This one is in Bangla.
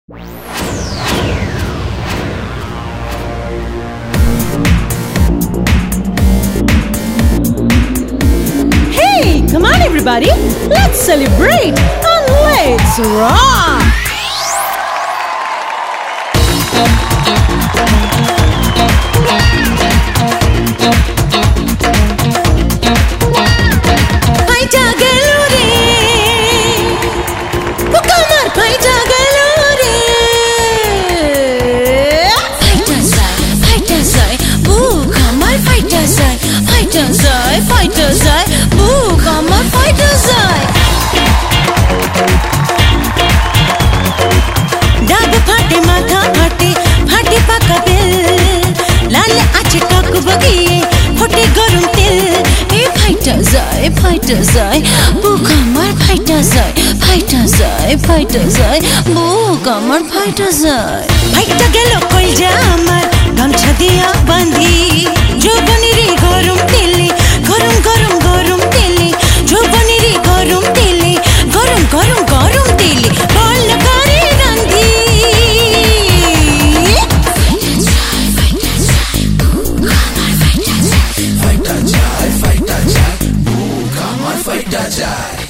Hey, come on everybody, let's celebrate and let's rock! Fighter যায় বুক আমার ফাইটার যায় ডাব ফাটে মাথা ফাটে ফাটে পাকা বেল লাল আছে টক বগিয়ে ফোটে গরম তেল এই ফাইটার যায় বুক আমার ফাইটার যায় বুক আমার ফাইটার যায় ফাইটা গেল কলজা আমার গামছা দিয়া বাঁধি যৌবনের গরম তেলে গরম গরম গরম তেলে যৌবনের গরম তেলে গরম গরম গরম তেলে বল করে রান্ধি ফাইটা যায় বুক আমার ফাইটা যায়